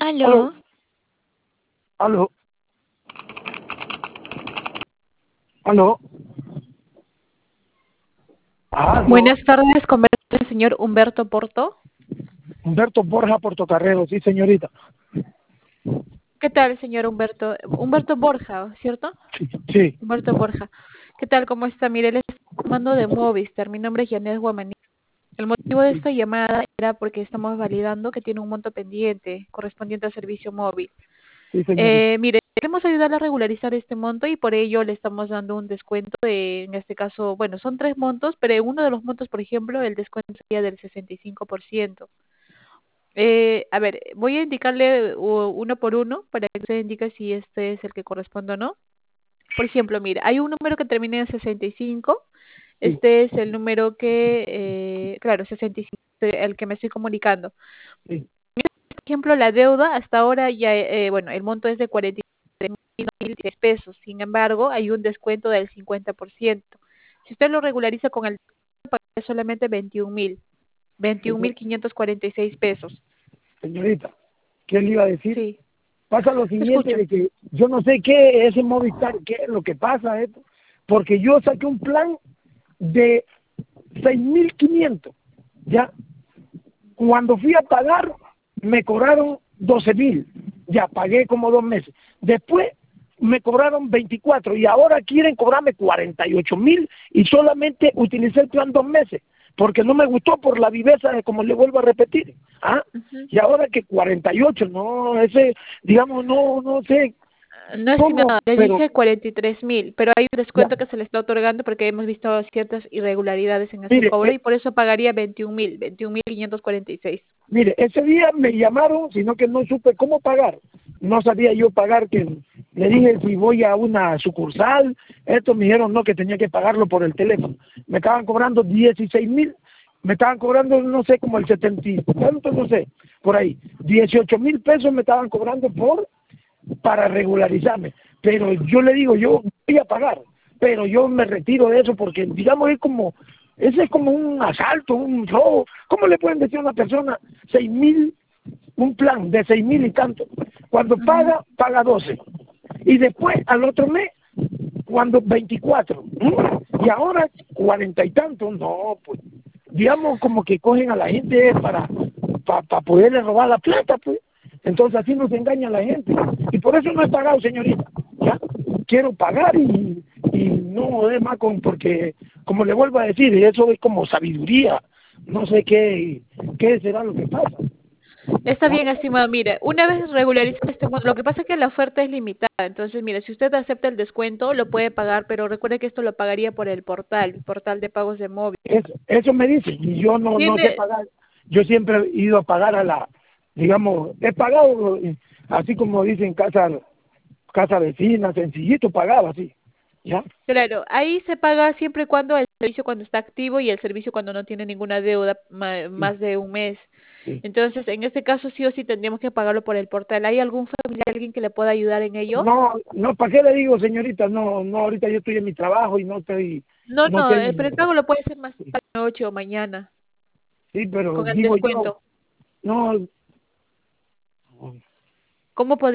Aló, Aló, aló, aló, aló. buenas tardes, conversa el señor Humberto Porto. Humberto Borja Portocarrero, sí, señorita. ¿Qué tal, señor Humberto? Humberto Borja, ¿cierto? Sí, sí, Humberto Borja. ¿Qué tal? ¿Cómo está? Mire, le estoy llamando de Movistar. Mi nombre es Janet Guamaní. El motivo de esta llamada era porque estamos validando que tiene un monto pendiente correspondiente al servicio móvil. sí, señorita. Mire, queremos ayudarle a regularizar este monto y por ello le estamos dando un descuento de, en este caso, bueno, son tres montos, pero en uno de los montos, por ejemplo, el descuento sería del 65%. A ver, voy a indicarle uno por uno para que usted indique si este es el que corresponde o no. Por ejemplo, mira, hay un número que termina en 65. Sí, Este es el número que, claro, 65, el que me estoy comunicando. sí. Por ejemplo, la deuda hasta ahora ya, bueno, el monto es de 43.000 pesos. Sin embargo, hay un descuento del 50%. Si usted lo regulariza con el paga solamente 21.546 pesos. Señorita, ¿qué le iba a decir? Sí, Pasa lo te siguiente escucho. de que yo no sé qué es ese Movistar, qué es lo que pasa esto, porque yo saqué un plan de 6.500, ya. Cuando fui a pagar, me cobraron 12.000. Ya pagué como 2 meses. Después me cobraron 24 y ahora quieren cobrarme 48.000 y solamente utilicé el plan 2 meses porque no me gustó por la viveza de como le vuelvo a repetir. ¿Ah? Ujú. Y ahora que 48, no, ese, digamos, no sé No, cómo, estimado, le pero dije 43.000, pero hay un ya, descuento que se le está otorgando porque hemos visto ciertas irregularidades en ese mire, cobro y por eso pagaría 21.546. mire, ese día me llamaron, sino que no supe cómo pagar. No sabía yo pagar, que le dije si voy a una sucursal, estos me dijeron no, que tenía que pagarlo por el teléfono. Me estaban cobrando 16.000, me estaban cobrando, no sé, como el 70, y tanto, no sé, por ahí. 18.000 pesos me estaban cobrando para regularizarme. Pero yo le digo, yo voy a pagar, pero yo me retiro de eso porque, digamos, ese es como un asalto, un robo. ¿Cómo le pueden decir a una persona 6.000, un plan de 6.000 y tanto? Cuando Ujú. paga 12. Y después, al otro mes, cuando 24. Y ahora 40 y tanto. No, pues, digamos, como que cogen a la gente para poderle robar la plata, pues. Entonces así nos engaña la gente. Y por eso no he pagado, señorita. ¿Ya? Quiero pagar y no es más porque, como le vuelvo a decir, eso es como sabiduría. No sé qué será lo que pasa. Está ¿Ya? bien, estimado. Mire, una vez regularizado este monto, lo que pasa es que la oferta es limitada. Entonces, mire, si usted acepta el descuento, lo puede pagar, pero recuerde que esto lo pagaría por el portal de pagos de móvil. Eso me dicen, y yo no sé Tiene, pagar. Yo siempre he ido a pagar digamos, he pagado, así como dicen, casa vecina, sencillito, pagaba así. ¿Ya? claro, ahí se paga siempre y cuando el servicio cuando está activo y el servicio cuando no tiene ninguna deuda Sí, más de un mes. sí. Entonces, en este caso sí o sí tendríamos que pagarlo por el portal. ¿Hay algún familiar, alguien que le pueda ayudar en ello? No, ¿para qué le digo, señorita? No, ahorita yo estoy en mi trabajo y No, no no, pero tengo, el pago lo puede hacer más tarde, noche o mañana, sí, pero con el digo yo, descuento. no, ¿Cómo podría